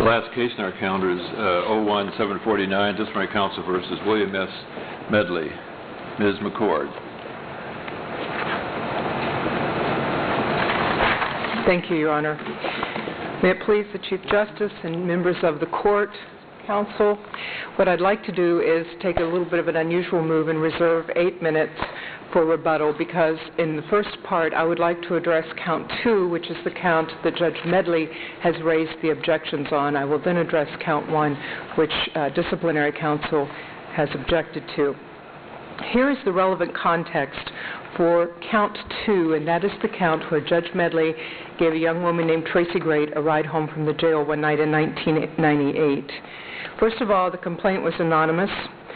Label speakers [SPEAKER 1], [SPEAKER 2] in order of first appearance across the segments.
[SPEAKER 1] last case in our calendar is 01-749, Disciplinary Counsel versus William S. Medley. Ms. McCord.
[SPEAKER 2] Thank you, Your Honor. May it please the Chief Justice and members of the court, counsel, what I'd like to do is take a little bit of an unusual move and reserve 8 minutes for rebuttal, because in the first part I would like to address count 2, which is the count that Judge Medley has raised the objections on. I will then address count 1, which disciplinary counsel has objected to. Here is the relevant context for count 2, and that is the count where Judge Medley gave a young woman named Tracy Great a ride home from the jail one night in 1998. First of all, the complaint was anonymous.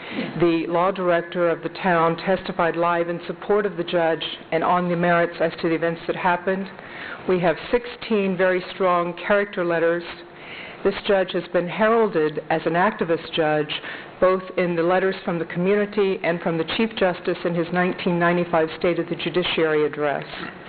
[SPEAKER 2] The law director of the town testified live in support of the judge and on the merits as to the events that happened. We have 16 very strong character letters. This judge has been heralded as an activist judge, both in the letters from the community and from the Chief Justice in his 1995 State of the Judiciary address.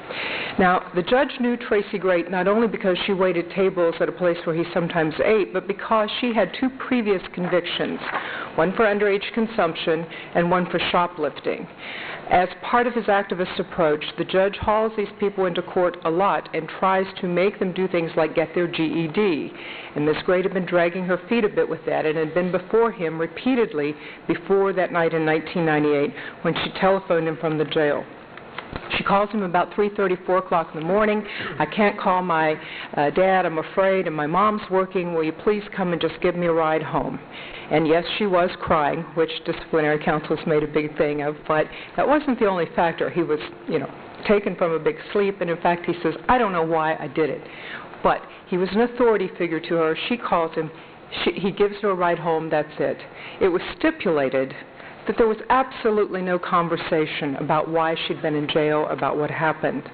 [SPEAKER 2] Now, the judge knew Tracy Great not only because she waited tables at a place where he sometimes ate, but because she had 2 previous convictions, one for underage consumption and one for shoplifting. As part of his activist approach, the judge hauls these people into court a lot and tries to make them do things like get their GED. And Ms. Great had been dragging her feet a bit with that and had been before him repeatedly before that night in 1998 when she telephoned him from the jail. She calls him about 3:30, 4 o'clock in the morning. I can't call my dad, I'm afraid, and my mom's working. Will you please come and just give me a ride home? And yes, she was crying, which disciplinary counsel has made a big thing of, but that wasn't the only factor. He was, taken from a big sleep, and in fact, he says, I don't know why I did it. But he was an authority figure to her. She calls him. He gives her a ride home. That's it. It was stipulated that there was absolutely no conversation about why she'd been in jail, about what happened.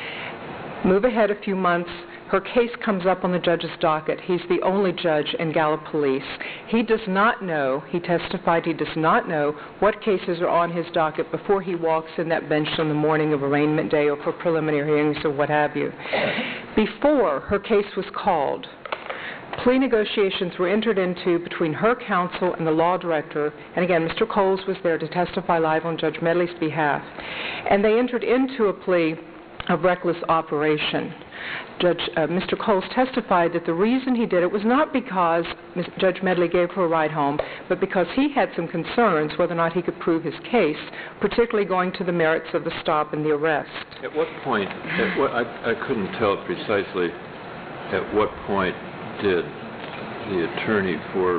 [SPEAKER 2] Move ahead a few months, her case comes up on the judge's docket. He's the only judge in Gallup Police. He does not know, he testified he does not know what cases are on his docket before he walks in that bench on the morning of arraignment day or for preliminary hearings or what have you. Before her case was called, plea negotiations were entered into between her counsel and the law director, and again, Mr. Coles was there to testify live on Judge Medley's behalf, and they entered into a plea of reckless operation. Mr. Coles testified that the reason he did it was not because Judge Medley gave her a ride home, but because he had some concerns whether or not he could prove his case, particularly going to the merits of the stop and the arrest.
[SPEAKER 1] At what point, I couldn't tell precisely at what point did the attorney for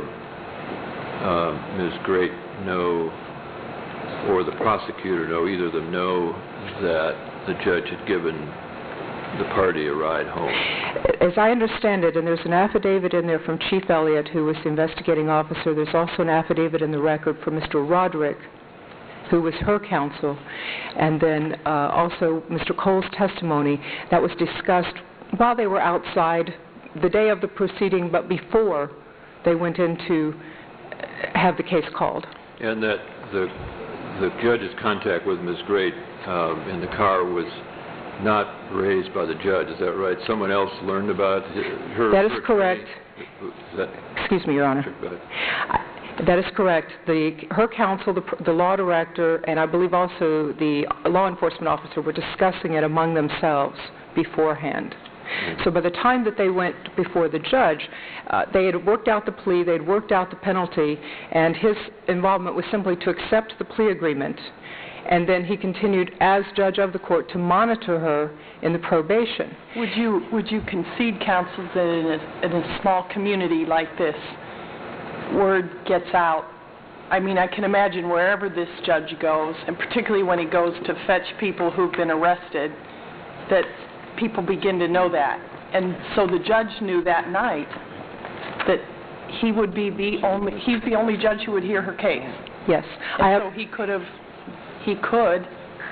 [SPEAKER 1] Ms. Great know, or the prosecutor know, either of them know that the judge had given the party a ride home?
[SPEAKER 2] As I understand it, and there's an affidavit in there from Chief Elliott, who was the investigating officer, there's also an affidavit in the record from Mr. Roderick, who was her counsel, and then also Mr. Cole's testimony that was discussed while they were outside the day of the proceeding, but before they went in to have the case called.
[SPEAKER 1] And that the judge's contact with Ms. Great in the car was not raised by the judge, is that right? Someone else learned about her?
[SPEAKER 2] That is correct. Excuse me, Your Honor.
[SPEAKER 1] Go ahead.
[SPEAKER 2] That is correct. Her counsel, the law director, and I believe also the law enforcement officer were discussing it among themselves beforehand. So by the time that they went before the judge, they had worked out the plea, they had worked out the penalty, and his involvement was simply to accept the plea agreement. And then he continued, as judge of the court, to monitor her in the probation.
[SPEAKER 3] Would you concede, counsel, that in a small community like this, word gets out? I mean, I can imagine wherever this judge goes, and particularly when he goes to fetch people who've been arrested, that people begin to know that. And so the judge knew that night that he would be he's the only judge who would hear her case.
[SPEAKER 2] Yes.
[SPEAKER 3] And so he could,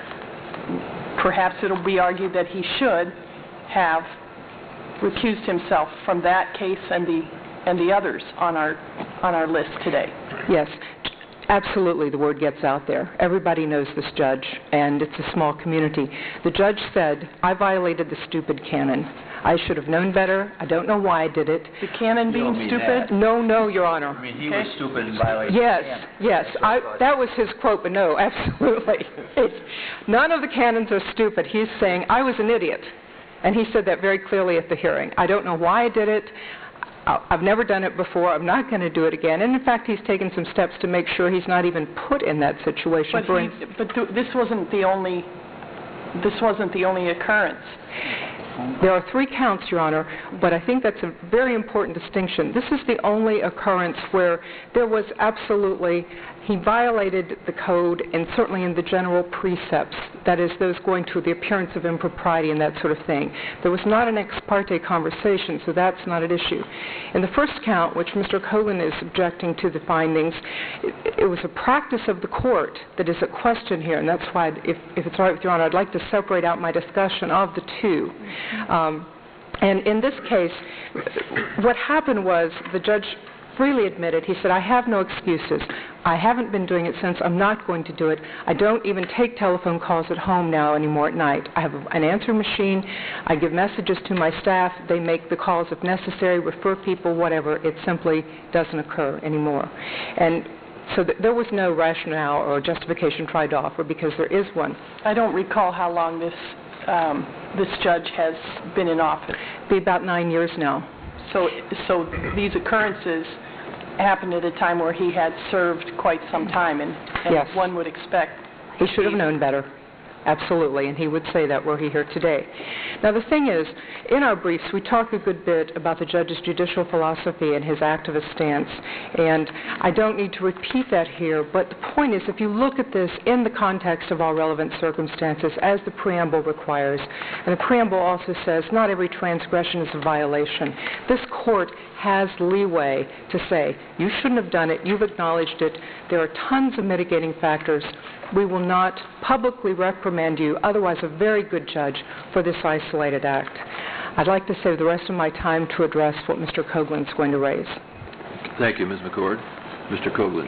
[SPEAKER 3] perhaps it'll be argued that he should have recused himself from that case and the others on our list today.
[SPEAKER 2] Yes. Absolutely, the word gets out there. Everybody knows this judge, and it's a small community. The judge said, I violated the stupid canon. I should have known better. I don't know why I did it.
[SPEAKER 3] The canon
[SPEAKER 4] You don't
[SPEAKER 3] being
[SPEAKER 4] mean
[SPEAKER 3] stupid?
[SPEAKER 4] that.
[SPEAKER 2] No, Your Honor.
[SPEAKER 4] I mean, he
[SPEAKER 3] Okay.
[SPEAKER 4] was stupid and violated
[SPEAKER 2] Yes,
[SPEAKER 4] the canon.
[SPEAKER 2] yes.
[SPEAKER 4] That's what I thought.
[SPEAKER 2] That was his quote, but no, absolutely. None of the canons are stupid. He's saying, I was an idiot. And he said that very clearly at the hearing. I don't know why I did it. I've never done it before. I'm not going to do it again. And in fact, he's taken some steps to make sure he's not even put in that situation.
[SPEAKER 3] This wasn't the only occurrence.
[SPEAKER 2] There are 3 counts, Your Honor, but I think that's a very important distinction. This is the only occurrence where there was absolutely, he violated the code and certainly in the general precepts, that is, those going to the appearance of impropriety and that sort of thing. There was not an ex parte conversation, so that's not an issue. In the first count, which Mr. Coghlan is objecting to the findings, it was a practice of the court that is at question here, and that's why, if it's all right with Your Honor, I'd like to separate out my discussion of the 2. And in this case, what happened was the judge freely admitted, he said, I have no excuses. I haven't been doing it since. I'm not going to do it. I don't even take telephone calls at home now anymore at night. I have an answering machine. I give messages to my staff. They make the calls if necessary, refer people, whatever. It simply doesn't occur anymore. And so there was no rationale or justification tried to offer because there is one.
[SPEAKER 3] I don't recall how long this judge has been in office.
[SPEAKER 2] Be about 9 years now.
[SPEAKER 3] So these occurrences happened at a time where he had served quite some time, and
[SPEAKER 2] Yes.
[SPEAKER 3] one would expect.
[SPEAKER 2] He should have known better. Absolutely, and he would say that were he here today. Now, the thing is, in our briefs, we talk a good bit about the judge's judicial philosophy and his activist stance, and I don't need to repeat that here, but the point is, if you look at this in the context of all relevant circumstances, as the preamble requires, and the preamble also says not every transgression is a violation, this court has leeway to say, you shouldn't have done it, you've acknowledged it, there are tons of mitigating factors, we will not publicly reprimand you, otherwise a very good judge, for this isolated act. I'd like to save the rest of my time to address what Mr. Coghlan is going to raise.
[SPEAKER 1] Thank you, Ms. McCord. Mr. Coghlan.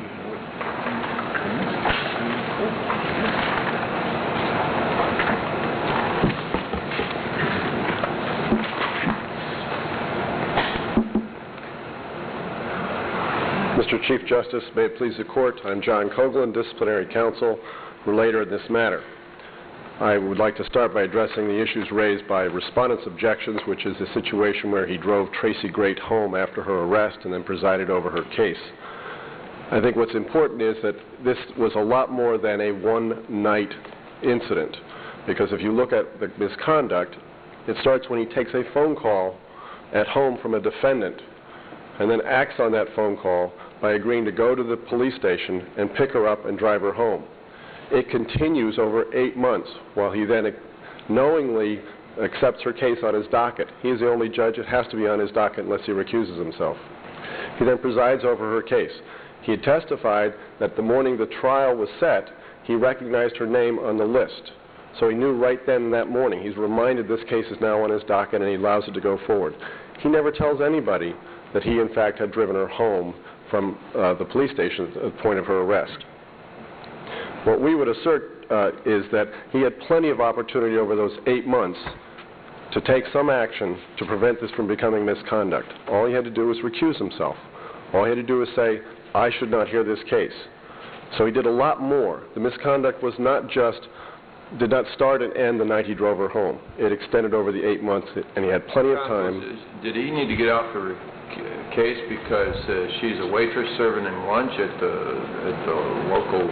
[SPEAKER 5] Mr. Chief Justice, may it please the Court, I'm John Coghlan, Disciplinary Counsel, relator in this matter. I would like to start by addressing the issues raised by respondents' objections, which is the situation where he drove Tracy Great home after her arrest and then presided over her case. I think what's important is that this was a lot more than a one-night incident, because if you look at the misconduct, it starts when he takes a phone call at home from a defendant and then acts on that phone call by agreeing to go to the police station and pick her up and drive her home. It continues over 8 months while he then knowingly accepts her case on his docket. He is the only judge. It has to be on his docket unless he recuses himself. He then presides over her case. He had testified that the morning the trial was set, he recognized her name on the list. So he knew right then that morning. He's reminded this case is now on his docket and he allows it to go forward. He never tells anybody that he, in fact, had driven her home from the police station at the point of her arrest. What we would assert is that he had plenty of opportunity over those 8 months to take some action to prevent this from becoming misconduct. All he had to do was recuse himself. All he had to do was say, I should not hear this case. So he did a lot more. The misconduct was not just, did not start and end the night he drove her home. It extended over the 8 months, and he had plenty of time.
[SPEAKER 1] Did he need to get off her case because she's a waitress serving him lunch at the local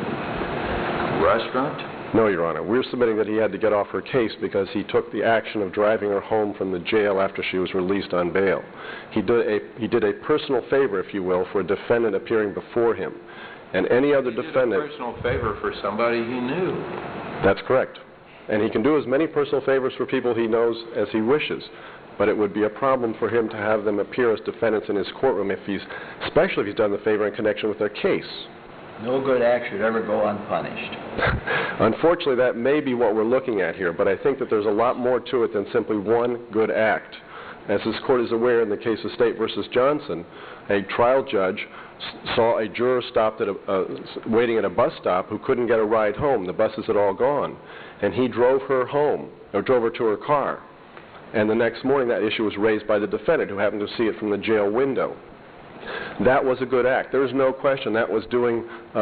[SPEAKER 1] restaurant?
[SPEAKER 5] No, Your Honor. We're submitting that he had to get off her case because he took the action of driving her home from the jail after she was released on bail. He did a personal favor, if you will, for a defendant appearing before him. And any other defendant...
[SPEAKER 1] He did a personal favor for somebody he knew. That's
[SPEAKER 5] correct. And he can do as many personal favors for people he knows as he wishes. But it would be a problem for him to have them appear as defendants in his courtroom, especially if he's done the favor in connection with their case.
[SPEAKER 4] No good act should ever go unpunished.
[SPEAKER 5] Unfortunately, that may be what we're looking at here, but I think that there's a lot more to it than simply one good act. As this court is aware, in the case of State versus Johnson, a trial judge saw a juror stopped at waiting at a bus stop who couldn't get a ride home. The buses had all gone. And he drove her home, or drove her to her car. and the next morning that issue was raised by the defendant, who happened to see it from the jail window. That was a good act. There is no question that was doing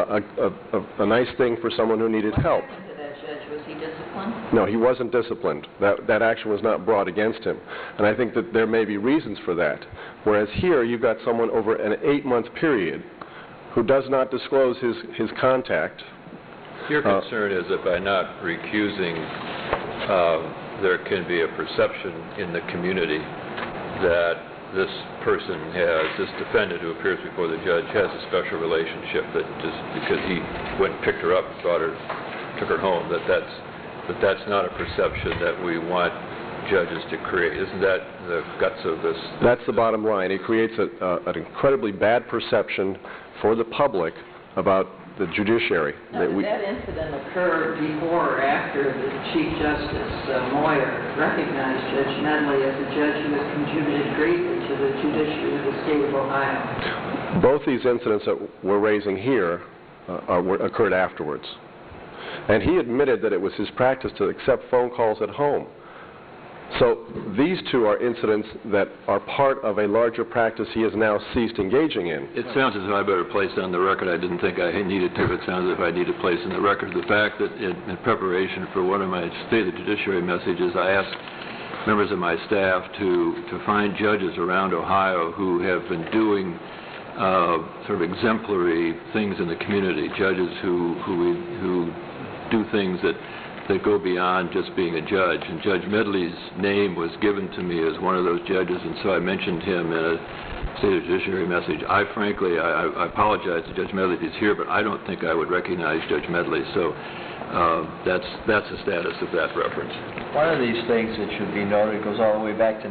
[SPEAKER 5] a nice thing for someone who needed help.
[SPEAKER 6] What happened to that judge? Was he disciplined?
[SPEAKER 5] No, he wasn't disciplined. That action was not brought against him. And I think that there may be reasons for that. Whereas here, you've got someone over an 8-month period who does not disclose his contact.
[SPEAKER 1] Your concern is that by not recusing, there can be a perception in the community that this person this defendant who appears before the judge has a special relationship, that just because he went and picked her up and took her home, that's not a perception that we want judges to create. Isn't that the guts of this?
[SPEAKER 5] That's the bottom line. It creates an incredibly bad perception for the public about the judiciary.
[SPEAKER 6] Now, did that incident occur before or after the Chief Justice Moyer recognized Judge Medley as a judge who has contributed greatly to the judiciary of the state of Ohio?
[SPEAKER 5] Both these incidents that we're raising here occurred afterwards. And he admitted that it was his practice to accept phone calls at home. So these two are incidents that are part of a larger practice he has now ceased engaging in.
[SPEAKER 1] It sounds as though I better place on the record. I didn't think I needed to, but it sounds as if I need to place on the record the fact that in preparation for one of my State of the Judiciary messages, I asked members of my staff to find judges around Ohio who have been doing sort of exemplary things in the community, judges who do things that go beyond just being a judge. And Judge Medley's name was given to me as one of those judges, and so I mentioned him in a State of the Judiciary message. I apologize to Judge Medley if he's here, but I don't think I would recognize Judge Medley. So that's the status of that reference.
[SPEAKER 4] One of these things that should be noted goes all the way back to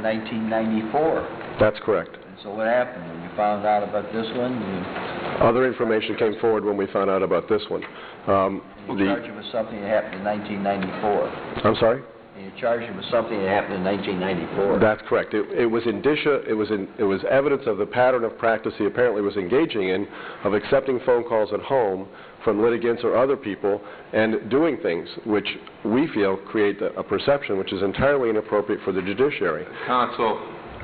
[SPEAKER 4] 1994.
[SPEAKER 5] That's correct.
[SPEAKER 4] And so what happened when you found out about this one?
[SPEAKER 5] Other information came forward when we found out about this one.
[SPEAKER 4] You charged him with something that happened in 1994.
[SPEAKER 5] I'm sorry?
[SPEAKER 4] You charged him with something that happened in 1994.
[SPEAKER 5] That's correct. It was indicia. It was evidence of the pattern of practice he apparently was engaging in, of accepting phone calls at home from litigants or other people and doing things which we feel create a perception which is entirely inappropriate for the judiciary.
[SPEAKER 7] Counsel,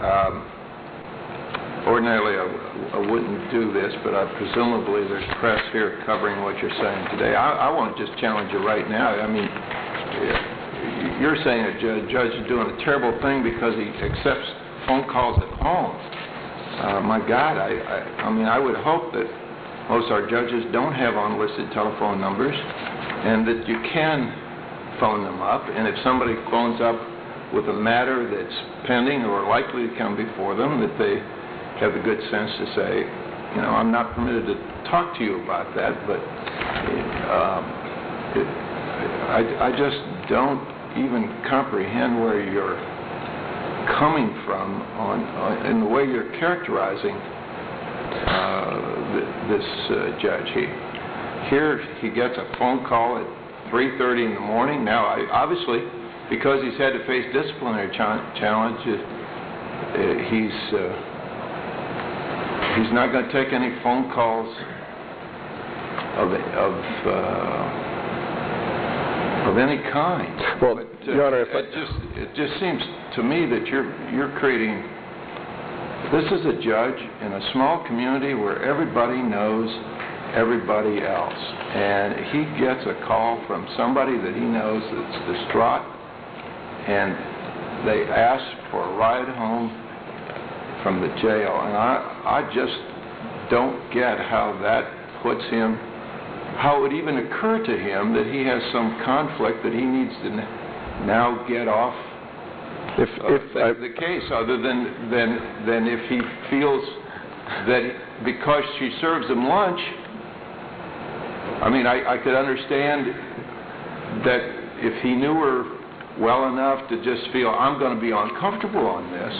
[SPEAKER 7] ordinarily I wouldn't do this, but presumably there's press here covering what you're saying today. I want to just challenge you right now. I mean, you're saying a judge is doing a terrible thing because he accepts phone calls at home. My God, I mean, I would hope that most of our judges don't have unlisted telephone numbers and that you can phone them up. And if somebody phones up with a matter that's pending or likely to come before them, that they have the good sense to say, you know, I'm not permitted to talk to you about that, but I just don't even comprehend where you're coming from in the way you're characterizing this judge. Here he gets a phone call at 3:30 in the morning. Now, obviously, because he's had to face disciplinary challenges, he's not going to take any phone calls of any kind.
[SPEAKER 5] Well,
[SPEAKER 7] but,
[SPEAKER 5] Your Honor,
[SPEAKER 7] it just seems to me that you're creating. This is a judge in a small community where everybody knows everybody else, and he gets a call from somebody that he knows that's distraught, and they ask for a ride home from the jail, and I just don't get how that puts him, how it would even occur to him that he has some conflict that he needs to now get off the case, other than if he feels that because she serves him lunch. I mean, I could understand that if he knew her well enough to just feel, I'm going to be uncomfortable on this.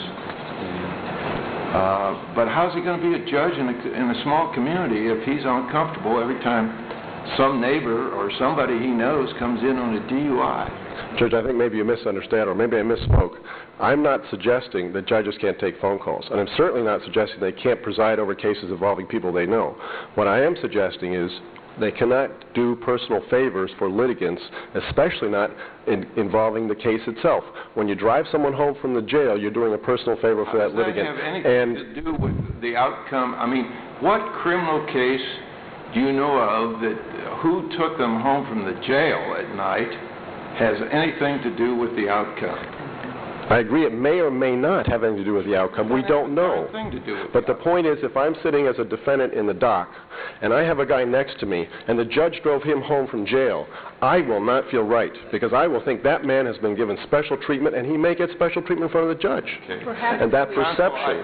[SPEAKER 7] But how's he going to be a judge in a small community if he's uncomfortable every time some neighbor or somebody he knows comes in on a DUI?
[SPEAKER 5] Judge, I think maybe you misunderstand, or maybe I misspoke. I'm not suggesting that judges can't take phone calls, and I'm certainly not suggesting they can't preside over cases involving people they know. What I am suggesting is They cannot do personal favors for litigants, especially not involving the case itself. When you drive someone home from the jail, you're doing a personal favor for that litigant.
[SPEAKER 7] Does that have anything to do with the outcome? I mean, what criminal case do you know of that who took them home from the jail at night has anything to do with the outcome?
[SPEAKER 5] I agree it may or may not have anything to do with the outcome. We don't know. But the point is, if I'm sitting as a defendant in the dock and I have a guy next to me and the judge drove him home from jail, I will not feel right because I will think that man has been given special treatment and he may get special treatment in front of the judge.
[SPEAKER 7] Okay.
[SPEAKER 5] And that perception...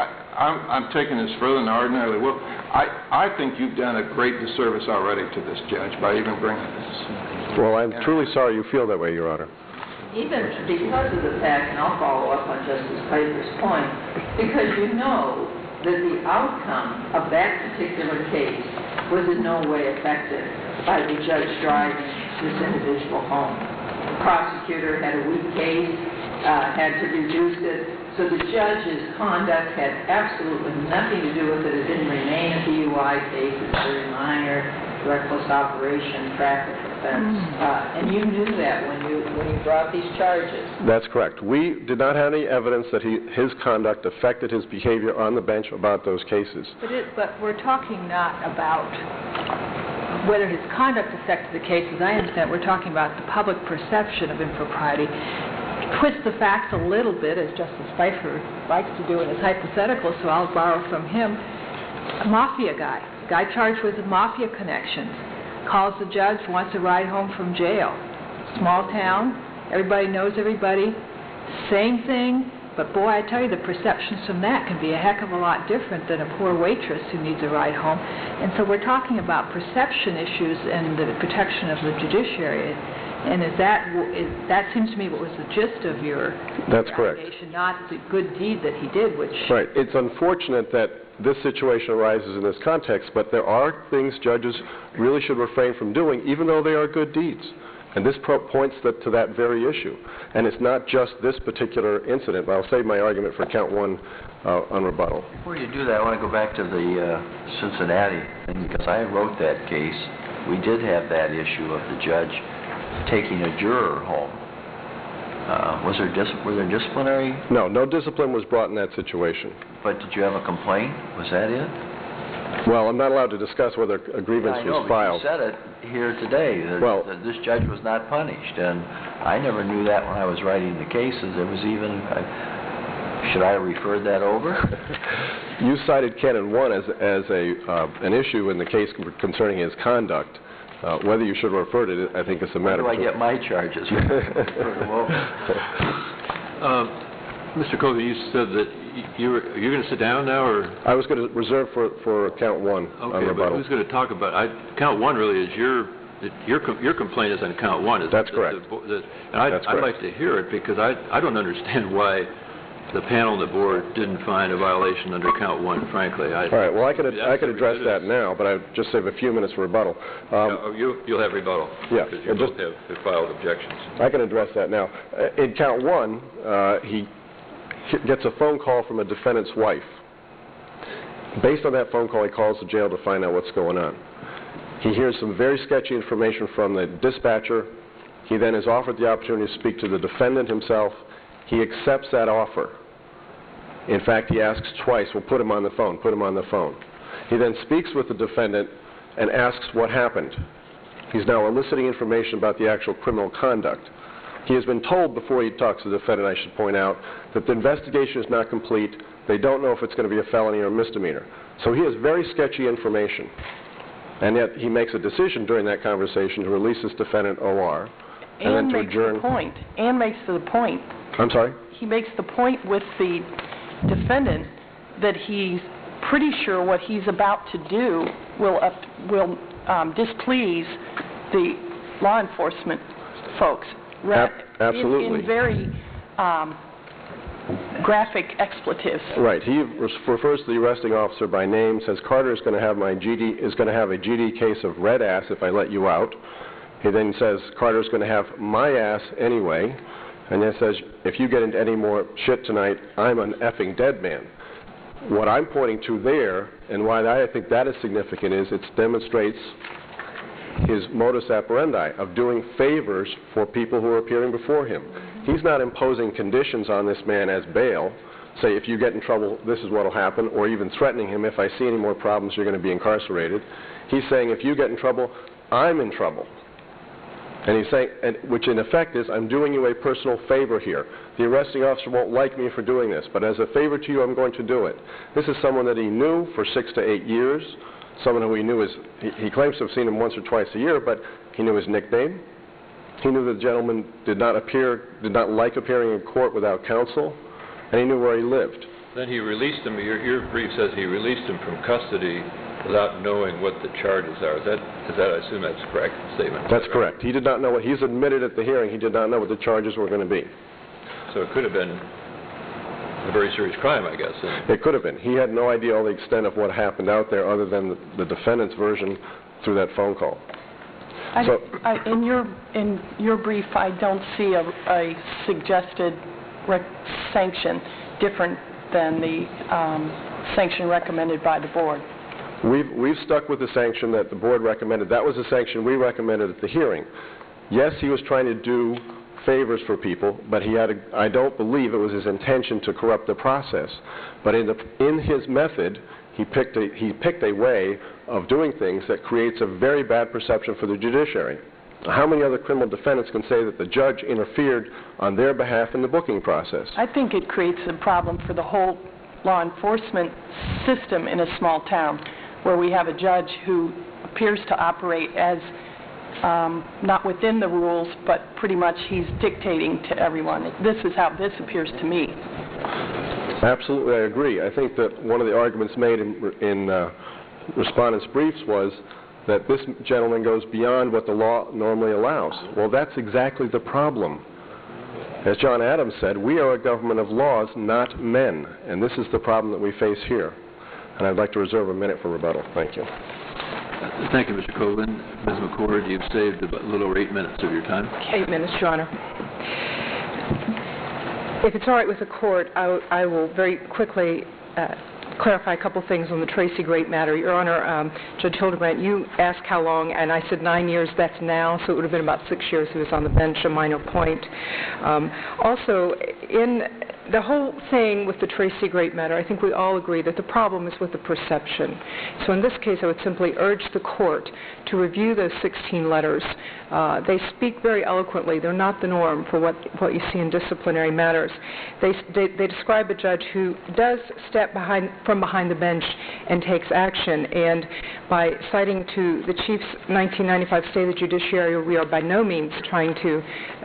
[SPEAKER 7] I'm taking this further than ordinarily. Well, I think you've done a great disservice already to this judge by even bringing this.
[SPEAKER 5] Well, I'm truly sorry you feel that way, Your Honor.
[SPEAKER 6] Even because of the fact, and I'll follow up on Justice Piper's point, because you know that the outcome of that particular case was in no way affected by the judge driving this individual home. The prosecutor had a weak case, had to reduce it, so the judge's conduct had absolutely nothing to do with it. It didn't remain a DUI case. It's very minor, reckless operation, traffic offense. And you knew that when you brought these charges.
[SPEAKER 5] That's correct. We did not have any evidence that his conduct affected his behavior on the bench about those cases.
[SPEAKER 8] But we're talking not about whether his conduct affected the cases. I understand we're talking about the public perception of impropriety. Twist the facts a little bit, as Justice Pfeiffer likes to do in his hypothetical, so I'll borrow from him. A mafia guy charged with mafia connections, calls the judge, wants a ride home from jail. Small town, everybody knows everybody, same thing, but boy, I tell you, the perceptions from that can be a heck of a lot different than a poor waitress who needs a ride home. And so we're talking about perception issues and the protection of the judiciary. And that seems to me what was the gist of your
[SPEAKER 5] That's correct.
[SPEAKER 8] allegation, not the good deed that he did, which...
[SPEAKER 5] Right. It's unfortunate that this situation arises in this context, but there are things judges really should refrain from doing, even though they are good deeds. And this points to that very issue. And it's not just this particular incident, but I'll save my argument for count one on rebuttal.
[SPEAKER 4] Before you do that, I want to go back to the Cincinnati thing, because I wrote that case. We did have that issue of the judge taking a juror home. Were there disciplinary?
[SPEAKER 5] No discipline was brought in that situation.
[SPEAKER 4] But did you have a complaint? Was that it?
[SPEAKER 5] Well, I'm not allowed to discuss whether a grievance was filed.
[SPEAKER 4] But you said it here today, that this judge was not punished, and I never knew that when I was writing the cases. There was even, should I have referred that over?
[SPEAKER 5] You cited Canon 1 as an issue in the case concerning his conduct. Whether you should refer to it, I think it's a matter of...
[SPEAKER 4] Where do I get my charges?
[SPEAKER 1] Mr. Colgan, you said that you're going to sit down now, or...?
[SPEAKER 5] I was going to reserve for count one on rebuttal.
[SPEAKER 1] Okay, but who's going to talk about it? Count one really is your complaint is on count one.
[SPEAKER 5] That's correct.
[SPEAKER 1] I'd like to hear it, because I don't understand why the panel and the board didn't find a violation under count one, frankly.
[SPEAKER 5] All right, well, I could address that now, but I'll just save a few minutes for rebuttal.
[SPEAKER 1] You'll have rebuttal.
[SPEAKER 5] Yeah.
[SPEAKER 1] Because you both have filed objections.
[SPEAKER 5] I can address that now. In count one, he gets a phone call from a defendant's wife. Based on that phone call, he calls the jail to find out what's going on. He hears some very sketchy information from the dispatcher. He then is offered the opportunity to speak to the defendant himself. He accepts that offer. In fact, he asks twice, well, put him on the phone, put him on the phone. He then speaks with the defendant and asks what happened. He's now eliciting information about the actual criminal conduct. He has been told before he talks to the defendant, I should point out, that the investigation is not complete. They don't know if it's going to be a felony or a misdemeanor. So he has very sketchy information. And yet he makes a decision during that conversation to release this defendant OR and then to adjourn.
[SPEAKER 3] And makes the point.
[SPEAKER 5] I'm sorry?
[SPEAKER 3] He makes the point with the defendant that he's pretty sure what he's about to do will displease the law enforcement folks.
[SPEAKER 5] Absolutely.
[SPEAKER 3] In very graphic expletives.
[SPEAKER 5] Right. He refers to the arresting officer by name, says Carter is going to have a GD case of red ass if I let you out. He then says Carter's going to have my ass anyway, and then says if you get into any more shit tonight, I'm an effing dead man. What I'm pointing to there, and why I think that is significant, is it demonstrates his modus operandi of doing favors for people who are appearing before him. He's not imposing conditions on this man as bail, say, if you get in trouble, this is what will happen, or even threatening him, if I see any more problems, you're going to be incarcerated. He's saying, if you get in trouble, I'm in trouble. And he's saying, which in effect is, I'm doing you a personal favor here. The arresting officer won't like me for doing this, but as a favor to you, I'm going to do it. This is someone that he knew for 6 to 8 years, someone who he knew he claims to have seen him once or twice a year, but he knew his nickname. He knew the gentleman did not like appearing in court without counsel, and he knew where he lived.
[SPEAKER 1] Then he released him. Your brief says he released him from custody without knowing what the charges are. Is that I assume that's a correct statement?
[SPEAKER 5] That's correct. He did not know he's admitted at the hearing, he did not know what the charges were going to be.
[SPEAKER 1] So it could have been a very serious crime, I guess.
[SPEAKER 5] It could have been. He had no idea all the extent of what happened out there other than the defendant's version through that phone call.
[SPEAKER 3] In your brief, I don't see a suggested sanction different than the sanction recommended by the board.
[SPEAKER 5] We've stuck with the sanction that the board recommended. That was the sanction we recommended at the hearing. Yes, he was trying to do favors for people, but I don't believe it was his intention to corrupt the process. But in his method, he picked a way of doing things that creates a very bad perception for the judiciary. How many other criminal defendants can say that the judge interfered on their behalf in the booking process?
[SPEAKER 3] I think it creates a problem for the whole law enforcement system in a small town, where we have a judge who appears to operate as not within the rules, but pretty much he's dictating to everyone. This is how this appears to me.
[SPEAKER 5] Absolutely, I agree. I think that one of the arguments made in respondents' briefs was that this gentleman goes beyond what the law normally allows. Well, that's exactly the problem. As John Adams said, we are a government of laws, not men, and this is the problem that we face here. And I'd like to reserve a minute for rebuttal. Thank you.
[SPEAKER 1] Thank you, Mr. Coghlan. Ms. McCord, you've saved a little over 8 minutes of your time.
[SPEAKER 2] 8 minutes, Your Honor. If it's all right with the court, I will very quickly clarify a couple things on the Tracy Great matter. Your Honor, Judge Hildebrandt, you asked how long, and I said 9 years. That's now, so it would have been about 6 years he was on the bench, a minor point. Also, in the whole thing with the Tracy Great matter, I think we all agree that the problem is with the perception. So in this case, I would simply urge the court to review those 16 letters. They speak very eloquently. They're not the norm for what you see in disciplinary matters. They describe a judge who does step from behind the bench and takes action. And by citing to the Chief's 1995 State of the Judiciary, we are by no means trying to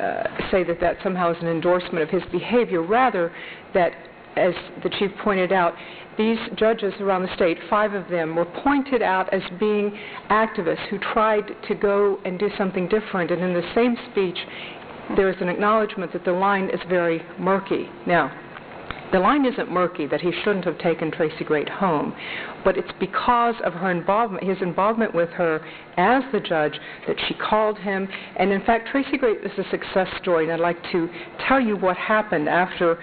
[SPEAKER 2] say that somehow is an endorsement of his behavior. Rather, that, as the Chief pointed out, these judges around the state, 5 of them, were pointed out as being activists who tried to go and do something different. And in the same speech, there is an acknowledgement that the line is very murky. Now, the line isn't murky that he shouldn't have taken Tracy Great home, but it's because of his involvement with her as the judge that she called him. And in fact, Tracy Great is a success story, and I'd like to tell you what happened after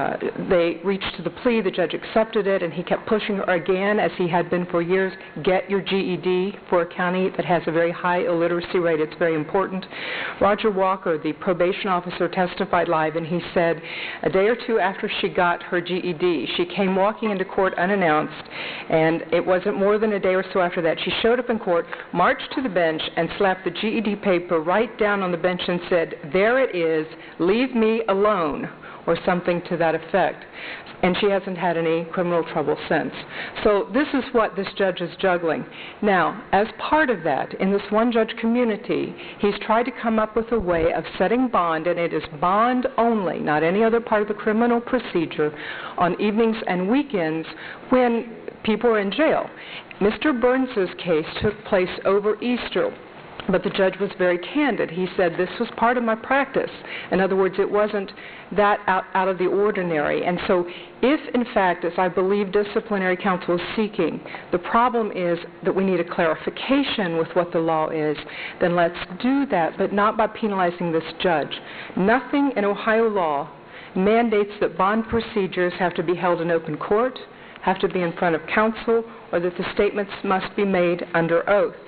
[SPEAKER 2] they reached to the plea. The judge accepted it, and he kept pushing her again, as he had been for years. Get your GED for a county that has a very high illiteracy rate. It's very important. Roger Walker, the probation officer, testified live, and he said a day or two after she got her GED, she came walking into court unannounced, and it wasn't more than a day or so after that. She showed up in court, marched to the bench, and slapped the GED paper right down on the bench and said, "There it is, leave me alone," or something to that effect. And she hasn't had any criminal trouble since. So this is what this judge is juggling. Now, as part of that, in this one-judge community, he's tried to come up with a way of setting bond, and it is bond only, not any other part of the criminal procedure, on evenings and weekends when people are in jail. Mr. Burns's case took place over Easter, but the judge was very candid. He said, this was part of my practice. In other words, it wasn't that out of the ordinary. And so if, in fact, as I believe disciplinary counsel is seeking, the problem is that we need a clarification with what the law is, then let's do that, but not by penalizing this judge. Nothing in Ohio law mandates that bond procedures have to be held in open court, have to be in front of counsel, or that the statements must be made under oath.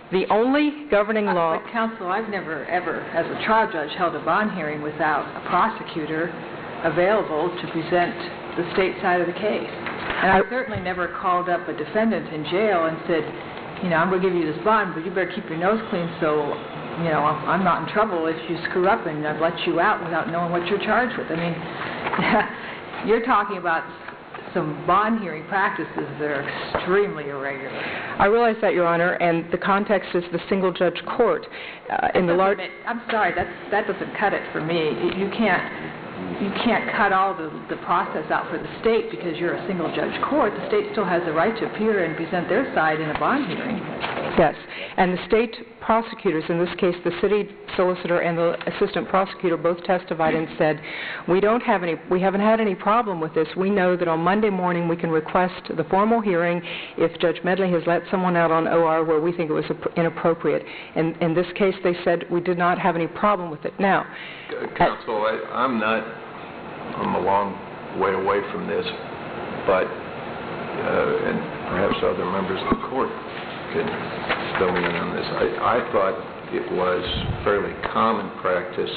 [SPEAKER 2] The only governing law...
[SPEAKER 8] But counsel, I've never, ever, as a trial judge, held a bond hearing without a prosecutor available to present the state side of the case. And I certainly never called up a defendant in jail and said, you know, I'm going to give you this bond, but you better keep your nose clean so, you know, I'm not in trouble if you screw up and I've let you out without knowing what you're charged with. I mean, you're talking about some bond hearing practices that are extremely irregular.
[SPEAKER 2] I realize that, Your Honor, and the context is the single-judge court.
[SPEAKER 8] I'm sorry, that doesn't cut it for me. You can't cut all the process out for the state because you're a single-judge court. The state still has the right to appear and present their side in a bond hearing.
[SPEAKER 2] Yes, and the state prosecutors, in this case the city solicitor and the assistant prosecutor, both testified and said, we haven't had any problem with this. We know that on Monday morning we can request the formal hearing if Judge Medley has let someone out on OR where we think it was inappropriate. And in this case they said we did not have any problem with it. Now,
[SPEAKER 7] counsel, I'm a long way away from this, but and perhaps other members of the court can fill me in on this. I thought it was fairly common practice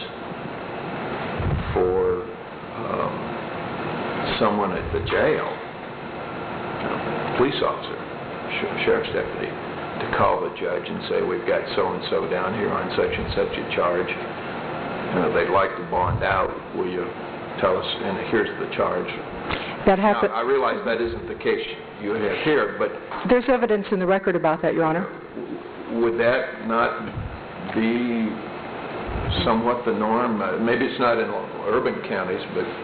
[SPEAKER 7] for someone at the jail, police officer, sheriff's deputy, to call the judge and say, we've got so-and-so down here on such and such a charge. They'd like to bond out. Will you tell us, and here's the charge.
[SPEAKER 2] That happened.
[SPEAKER 7] Now, I realize that isn't the case you have here, but...
[SPEAKER 2] There's evidence in the record about that, Your Honor.
[SPEAKER 7] Would that not be somewhat the norm? Maybe it's not in urban counties,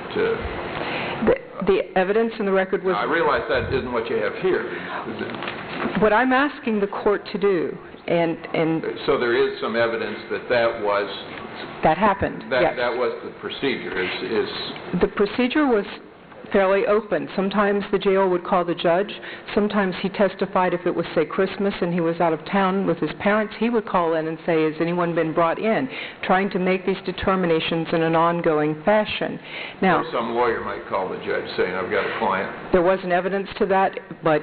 [SPEAKER 7] but...
[SPEAKER 2] The evidence in the record was...
[SPEAKER 7] I realize that isn't what you have here.
[SPEAKER 2] What I'm asking the court to do, and
[SPEAKER 7] so there is some evidence that was...
[SPEAKER 2] That happened, yes.
[SPEAKER 7] That was the procedure.
[SPEAKER 2] The procedure was fairly open. Sometimes the jail would call the judge. Sometimes he testified if it was, say, Christmas and he was out of town with his parents, he would call in and say, has anyone been brought in? Trying to make these determinations in an ongoing fashion. Now,
[SPEAKER 7] or some lawyer might call the judge saying, I've got a client.
[SPEAKER 2] There wasn't evidence to that, but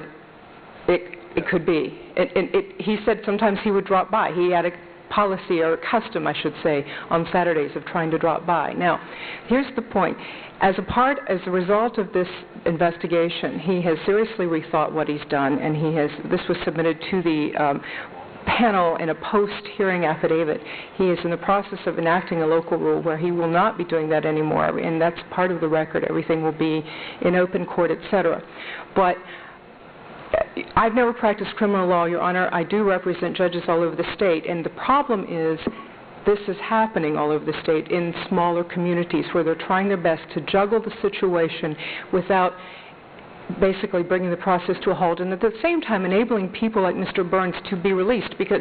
[SPEAKER 2] it could be. He said sometimes he would drop by. He had a policy or custom, I should say, on Saturdays of trying to drop by. Now, here's the point. As a result of this investigation, he has seriously rethought what he's done, and this was submitted to the panel in a post-hearing affidavit. He is in the process of enacting a local rule where he will not be doing that anymore, and that's part of the record. Everything will be in open court, etc. But I've never practiced criminal law, Your Honor. I do represent judges all over the state, and the problem is this is happening all over the state in smaller communities where they're trying their best to juggle the situation without basically bringing the process to a halt, and at the same time enabling people like Mr. Burns to be released because,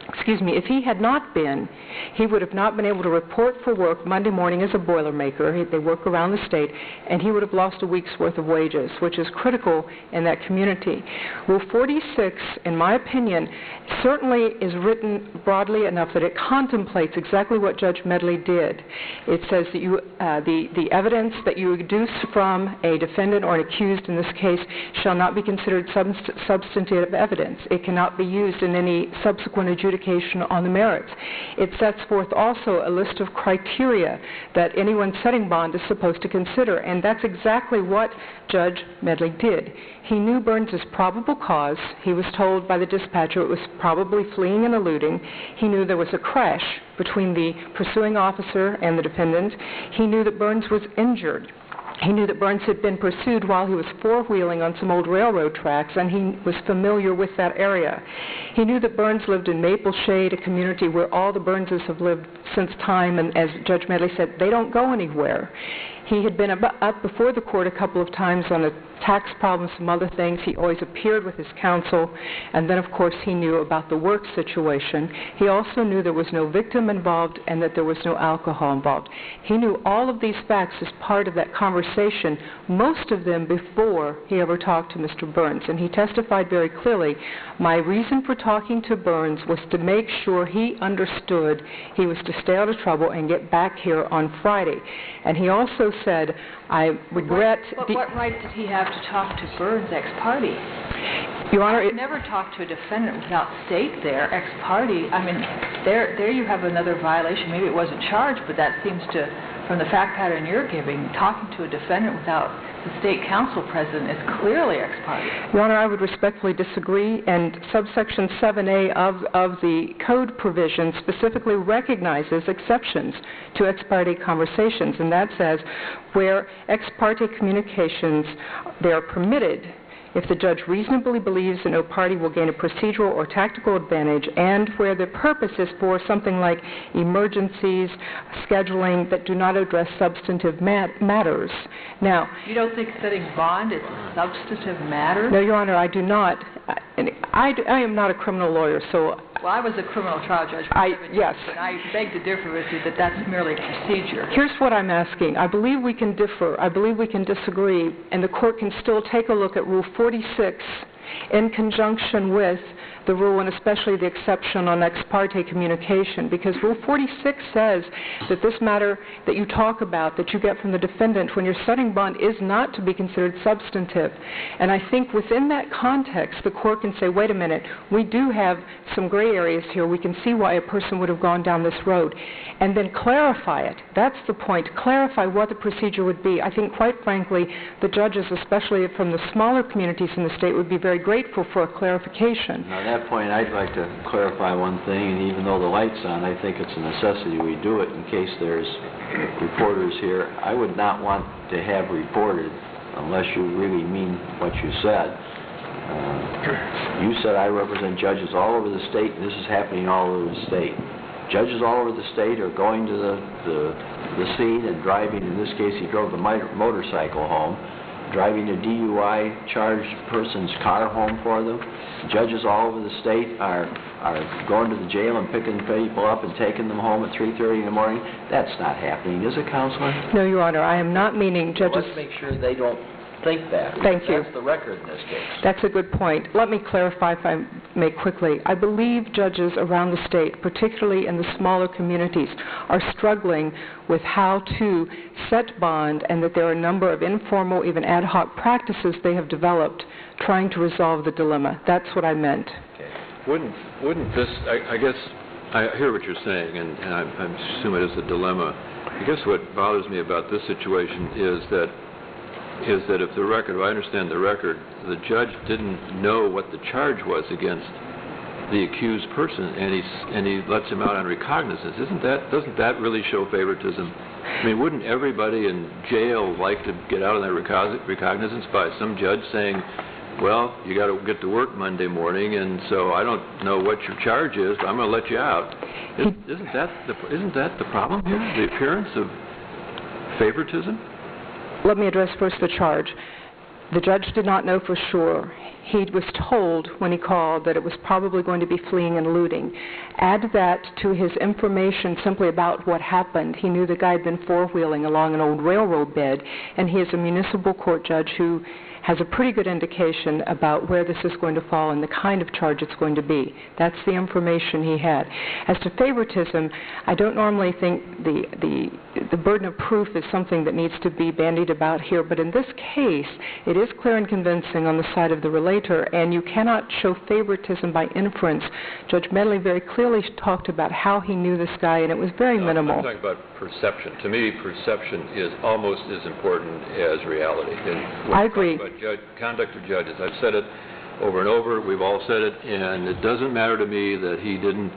[SPEAKER 2] if he had not been, he would have not been able to report for work Monday morning as a boilermaker. They work around the state, and he would have lost a week's worth of wages, which is critical in that community. Rule 46, in my opinion, certainly is written broadly enough that it contemplates exactly what Judge Medley did. It says that the evidence that you deduce from a defendant or an accused in this case shall not be considered substantive evidence. It cannot be used in any subsequent adjudication on the merits. It sets forth also a list of criteria that anyone setting bond is supposed to consider, and that's exactly what Judge Medley did. He knew Burns' probable cause. He was told by the dispatcher it was probably fleeing and eluding. He knew there was a crash between the pursuing officer and the defendant. He knew that Burns was injured. He knew that Burns had been pursued while he was four-wheeling on some old railroad tracks, and he was familiar with that area. He knew that Burns lived in Maple Shade, a community where all the Burnses have lived since time, and as Judge Medley said, they don't go anywhere. He had been up before the court a couple of times on a tax problem, some other things. He always appeared with his counsel, and then, of course, he knew about the work situation. He also knew there was no victim involved and that there was no alcohol involved. He knew all of these facts as part of that conversation, most of them before he ever talked to Mr. Burns, and he testified very clearly, my reason for talking to Burns was to make sure he understood he was to stay out of trouble and get back here on Friday. And he also said, I regret...
[SPEAKER 8] What right did he have to talk to Burns ex parte?
[SPEAKER 2] Your Honor,
[SPEAKER 8] I've never talked to a defendant without state there, ex parte. I mean, there you have another violation. Maybe it wasn't charged, but that seems to, from the fact pattern you're giving, talking to a defendant without the state counsel present is clearly ex parte.
[SPEAKER 2] Your Honor, I would respectfully disagree, and subsection 7A of the code provision specifically recognizes exceptions to ex parte conversations, and that says where ex parte communications, they are permitted if the judge reasonably believes that no party will gain a procedural or tactical advantage, and where the purpose is for something like emergencies, scheduling that do not address substantive matters. Now,
[SPEAKER 8] You don't think setting bond is a substantive matter?
[SPEAKER 2] no, Your Honor, I do not. I am not a criminal lawyer, so
[SPEAKER 8] Well, I was a criminal trial judge for 7 years,
[SPEAKER 2] yes.
[SPEAKER 8] and I beg to differ with you that that's merely a procedure.
[SPEAKER 2] Here's what I'm asking. I believe we can differ. I believe we can disagree, and the court can still take a look at Rule 46 in conjunction with the rule, and especially the exception on ex parte communication, because Rule 46 says that this matter that you talk about, that you get from the defendant when you're setting bond, is not to be considered substantive. And I think within that context, the court can say, wait a minute, we do have some gray areas here. We can see why a person would have gone down this road. And then clarify it. That's the point. Clarify what the procedure would be. I think, quite frankly, the judges, especially from the smaller communities in the state, would be very grateful for a clarification.
[SPEAKER 4] Now, at that point, I'd like to clarify one thing, and even though the light's on, I think it's a necessity we do it in case there's reporters here. I would not want to have reported, unless you really mean what you said. You said I represent judges all over the state, and this is happening all over the state. Judges all over the state are going to the scene and driving. In this case, he drove the motorcycle home, driving a DUI charged person's car home for them. Judges all over the state are going to the jail and picking people up and taking them home at 3:30 in the morning. That's not happening, is it, Counselor?
[SPEAKER 2] No, Your Honor, I am not meaning judges...
[SPEAKER 4] Well, let's make sure they don't think that.
[SPEAKER 2] Thank you.
[SPEAKER 4] That's the record in this case.
[SPEAKER 2] That's a good point. Let me clarify, if I may, quickly. I believe judges around the state, particularly in the smaller communities, are struggling with how to set bond, and that there are a number of informal, even ad hoc practices they have developed trying to resolve the dilemma. That's what I meant.
[SPEAKER 1] Wouldn't this, I guess, I hear what you're saying, and I assume it is a dilemma. I guess what bothers me about this situation is that if the record, I understand the record, the judge didn't know what the charge was against the accused person, and he lets him out on recognizance. Doesn't that really show favoritism? I mean, wouldn't everybody in jail like to get out on their recognizance by some judge saying, well, you got to get to work Monday morning, and so I don't know what your charge is, but I'm going to let you out. Isn't that the problem here? The appearance of favoritism?
[SPEAKER 2] Let me address first the charge. The judge did not know for sure. He was told when he called that it was probably going to be fleeing and looting. Add that to his information simply about what happened. He knew the guy had been four-wheeling along an old railroad bed, and he is a municipal court judge who has a pretty good indication about where this is going to fall and the kind of charge it's going to be. That's the information he had. As to favoritism, I don't normally think the burden of proof is something that needs to be bandied about here, but in this case, it is clear and convincing on the side of the relator, and you cannot show favoritism by inference. Judge Medley very clearly talked about how he knew this guy, and it was very minimal.
[SPEAKER 1] I'm talking about perception. To me, perception is almost as important as reality.
[SPEAKER 2] I agree.
[SPEAKER 1] Conduct of judges. I've said it over and over. We've all said it, and it doesn't matter to me that he didn't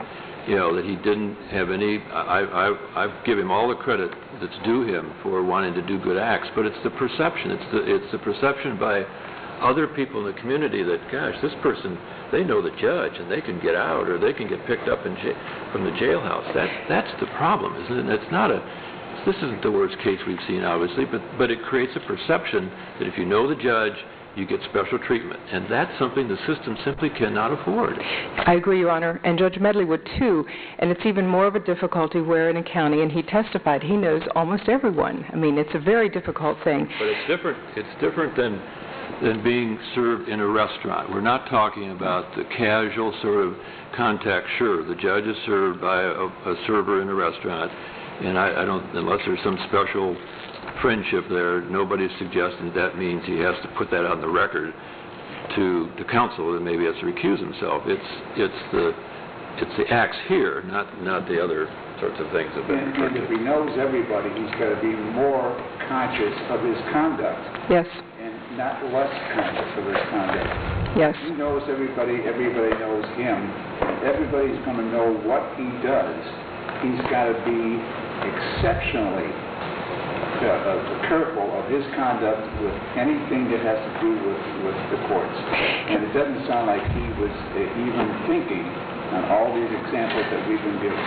[SPEAKER 1] have any. I give him all the credit that's due him for wanting to do good acts, but it's the perception. It's the perception by other people in the community that, gosh, this person, they know the judge and they can get out, or they can get picked up from the jailhouse. That's the problem, isn't it? This isn't the worst case we've seen, obviously, but it creates a perception that if you know the judge, you get special treatment. And that's something the system simply cannot afford.
[SPEAKER 2] I agree, Your Honor, and Judge Medley would too, and it's even more of a difficulty where in a county, and he testified, he knows almost everyone. I mean, it's a very difficult thing.
[SPEAKER 1] But it's different than being served in a restaurant. We're not talking about the casual sort of contact. Sure, the judge is served by a server in a restaurant, and I don't, unless there's some special friendship there, nobody's suggesting that means he has to put that on the record. to the counsel that maybe has to recuse himself. It's the acts here, not the other sorts of things that have been referred
[SPEAKER 9] And
[SPEAKER 1] to.
[SPEAKER 9] if he knows everybody, he's got to be more conscious of his conduct
[SPEAKER 2] Yes,
[SPEAKER 9] and not less conscious of his conduct.
[SPEAKER 2] yes.
[SPEAKER 9] He knows everybody, everybody knows him, and everybody's going to know what he does. He's got to be exceptionally careful of his conduct with anything that has to do with the courts. And it doesn't sound like he was even thinking on all these examples that we've been given.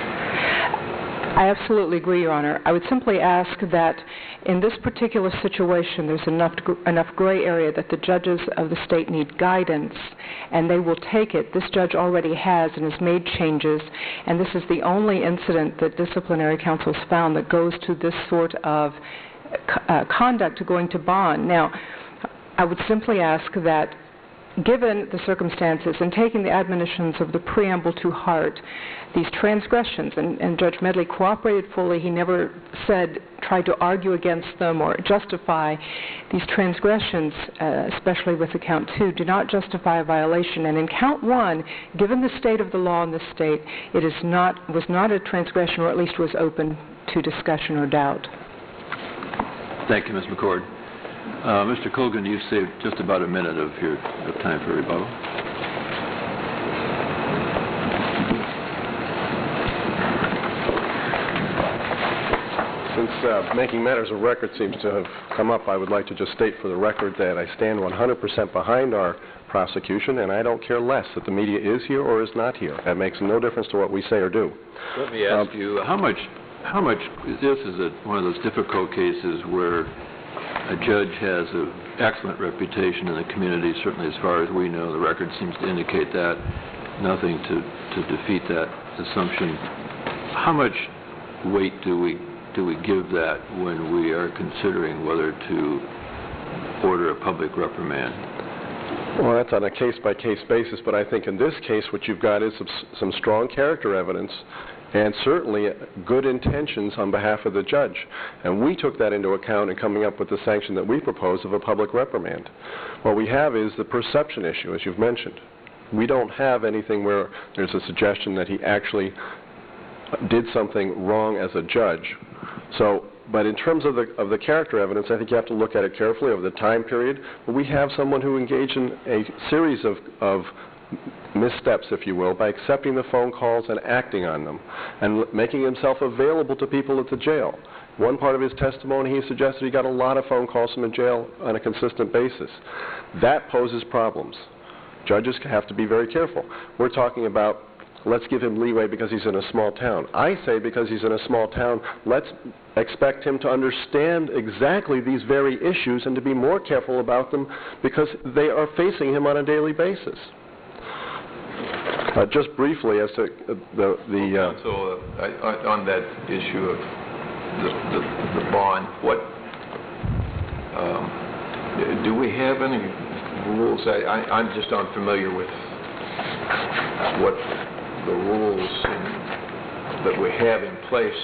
[SPEAKER 2] I absolutely agree, Your Honor. I would simply ask that in this particular situation, there's enough gray area that the judges of the state need guidance, and they will take it. This judge already has and has made changes, and this is the only incident that disciplinary counsel has found that goes to this sort of conduct going to bond. Now, I would simply ask that, given the circumstances and taking the admonitions of the preamble to heart, these transgressions, and Judge Medley cooperated fully, he never tried to argue against them or justify these transgressions, especially with the count 2, do not justify a violation. And in count 1, given the state of the law in this state, it was not a transgression, or at least was open to discussion or doubt.
[SPEAKER 1] Thank you, Ms. McCord. Mr. Colgan, you've saved just about a minute of your time for rebuttal.
[SPEAKER 5] Since making matters of record seems to have come up, I would like to just state for the record that I stand 100% behind our prosecution, and I don't care less that the media is here or is not here. That makes no difference to what we say or do.
[SPEAKER 1] Let me ask you, how much this is one of those difficult cases where a judge has an excellent reputation in the community, certainly as far as we know. The record seems to indicate that. Nothing to defeat that assumption. How much weight do we give that when we are considering whether to order a public reprimand?
[SPEAKER 5] Well, that's on a case-by-case basis, but I think in this case what you've got is some strong character evidence and certainly good intentions on behalf of the judge. And we took that into account in coming up with the sanction that we propose of a public reprimand. What we have is the perception issue, as you've mentioned. We don't have anything where there's a suggestion that he actually did something wrong as a judge. But in terms of the character evidence, I think you have to look at it carefully over the time period. But we have someone who engaged in a series of missteps, if you will, by accepting the phone calls and acting on them and making himself available to people at the jail. One part of his testimony, he suggested he got a lot of phone calls from the jail on a consistent basis. That poses problems. Judges have to be very careful. We're talking about, let's give him leeway because he's in a small town. I say because he's in a small town, let's expect him to understand exactly these very issues and to be more careful about them because they are facing him on a daily basis. Just briefly as to
[SPEAKER 7] So, on that issue of the bond, what do we have any rules? I'm just unfamiliar with what the rules that we have in place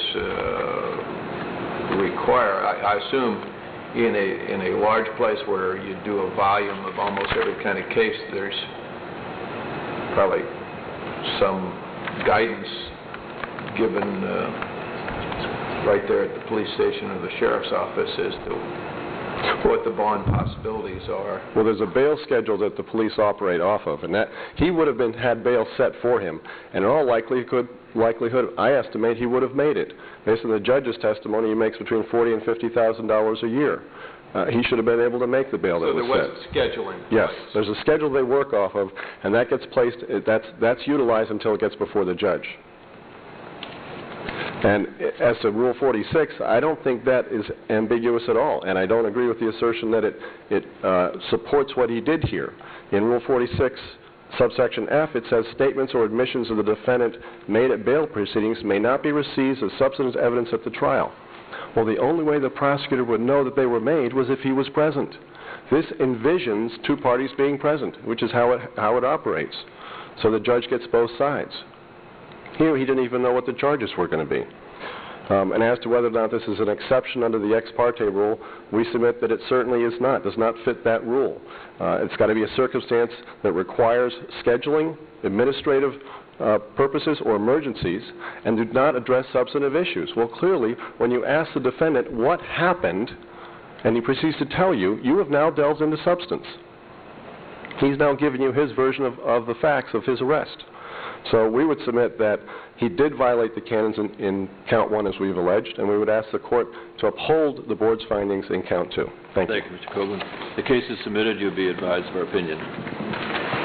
[SPEAKER 7] require. I assume in a large place where you do a volume of almost every kind of case, there's probably some guidance given right there at the police station or the sheriff's office as to what the bond possibilities are.
[SPEAKER 5] Well, there's a bail schedule that the police operate off of, and that he would have had bail set for him, and in all likelihood, I estimate he would have made it. Based on the judge's testimony, he makes between $40,000 and $50,000 a year. He should have been able to make the bail that was set.
[SPEAKER 7] So there was scheduling.
[SPEAKER 5] Yes, there's a schedule they work off of, and that gets placed. That's utilized until it gets before the judge. And as to Rule 46, I don't think that is ambiguous at all, and I don't agree with the assertion that it supports what he did here. In Rule 46, subsection F, it says statements or admissions of the defendant made at bail proceedings may not be received as substantive evidence at the trial. Well, the only way the prosecutor would know that they were made was if he was present. This envisions two parties being present, which is how it operates. So the judge gets both sides. Here, he didn't even know what the charges were going to be. And as to whether or not this is an exception under the ex parte rule, we submit that it certainly is not, does not fit that rule. It's got to be a circumstance that requires scheduling, administrative purposes, or emergencies, and do not address substantive issues. Well, clearly, when you ask the defendant what happened, and he proceeds to tell you, you have now delved into substance. He's now given you his version of the facts of his arrest. So we would submit that he did violate the canons in count 1, as we've alleged, and we would ask the court to uphold the board's findings in count 2. Thank you.
[SPEAKER 1] Thank you, Mr. Copeland. The case is submitted. You'll be advised of our opinion.